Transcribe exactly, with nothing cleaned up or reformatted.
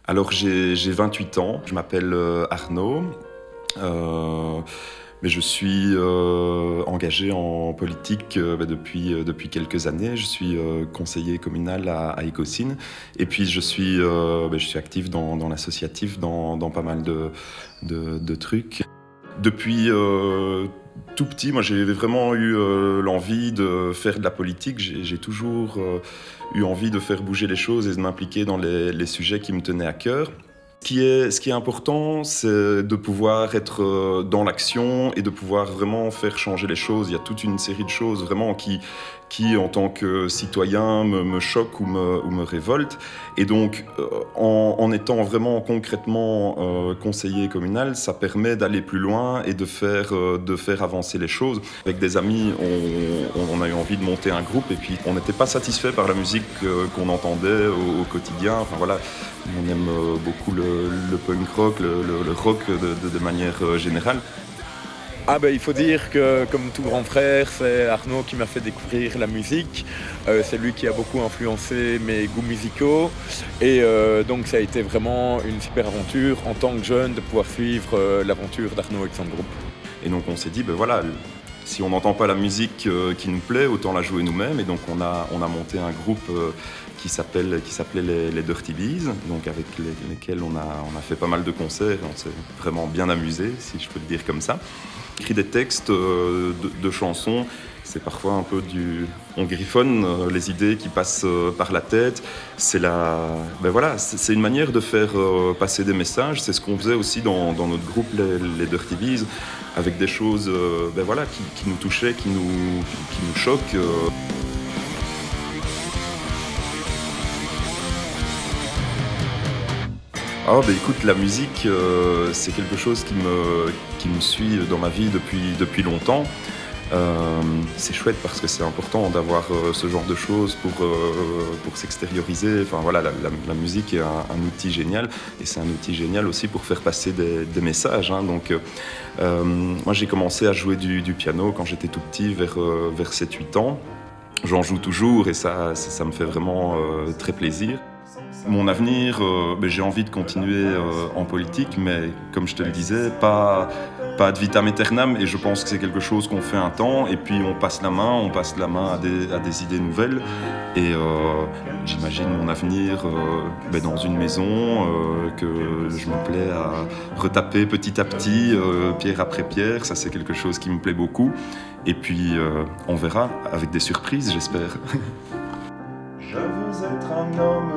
Alors j'ai, j'ai vingt-huit ans, je m'appelle euh, Arnaud, euh, mais je suis euh, engagé en politique euh, bah, depuis, euh, depuis quelques années. Je suis euh, conseiller communal à, à Écosine et puis je suis, euh, bah, je suis actif dans, dans l'associatif, dans, dans pas mal de, de, de trucs. Depuis euh, tout petit, moi j'ai vraiment eu euh, l'envie de faire de la politique. J'ai, j'ai toujours euh, eu envie de faire bouger les choses et de m'impliquer dans les, les sujets qui me tenaient à cœur. Ce qui est, ce qui est important, c'est de pouvoir être euh, dans l'action et de pouvoir vraiment faire changer les choses. Il y a toute une série de choses vraiment qui, qui en tant que citoyen, me, me choquent ou me, ou me révoltent. Et donc, euh, en, en étant vraiment concrètement euh, conseiller communal, ça permet d'aller plus loin et de faire, euh, de faire avancer les choses. Avec des amis, on, on a eu envie de monter un groupe et puis on n'était pas satisfait par la musique euh, qu'on entendait au, au quotidien. Enfin voilà, on aime euh, beaucoup le, le punk rock, le, le, le rock de, de, de manière euh, générale. Ah ben, il faut dire que, comme tout grand frère, c'est Arnaud qui m'a fait découvrir la musique. Euh, c'est lui qui a beaucoup influencé mes goûts musicaux. Et euh, donc ça a été vraiment une super aventure en tant que jeune de pouvoir suivre euh, l'aventure d'Arnaud avec son groupe. Et donc on s'est dit, ben voilà, si on n'entend pas la musique euh, qui nous plaît, autant la jouer nous-mêmes. Et donc on a, on a monté un groupe euh, qui, s'appelle, qui s'appelait les, les Dirty Bees, donc avec les, lesquels on a, on a fait pas mal de concerts et on s'est vraiment bien amusé, si je peux le dire comme ça. Écrit des textes euh, de, de chansons, c'est parfois un peu du... On griffonne euh, les idées qui passent euh, par la tête. C'est, la... ben voilà, c'est, c'est une manière de faire euh, passer des messages. C'est ce qu'on faisait aussi dans, dans notre groupe, les, les Dirty Bees, avec des choses euh, ben voilà, qui, qui nous touchaient, qui nous, qui, qui nous choquent. Euh. Ah ben écoute, la musique, euh, c'est quelque chose qui me, qui me suit dans ma vie depuis, depuis longtemps. Euh, c'est chouette parce que c'est important d'avoir euh, ce genre de choses pour, euh, pour s'extérioriser. Enfin voilà, la, la, la musique est un, un outil génial et c'est un outil génial aussi pour faire passer des, des messages. Hein. Donc, euh, moi j'ai commencé à jouer du, du piano quand j'étais tout petit, vers, euh, vers sept huit ans. J'en joue toujours et ça, ça, ça me fait vraiment euh, très plaisir. Mon avenir, euh, ben, j'ai envie de continuer euh, en politique, mais comme je te le disais, pas, pas ad vitam aeternam, et je pense que c'est quelque chose qu'on fait un temps, et puis on passe la main, on passe la main à des, à des idées nouvelles, et euh, j'imagine mon avenir euh, ben, dans une maison euh, que je me plais à retaper petit à petit, euh, pierre après pierre, ça c'est quelque chose qui me plaît beaucoup, et puis euh, on verra, avec des surprises j'espère. Je veux être un homme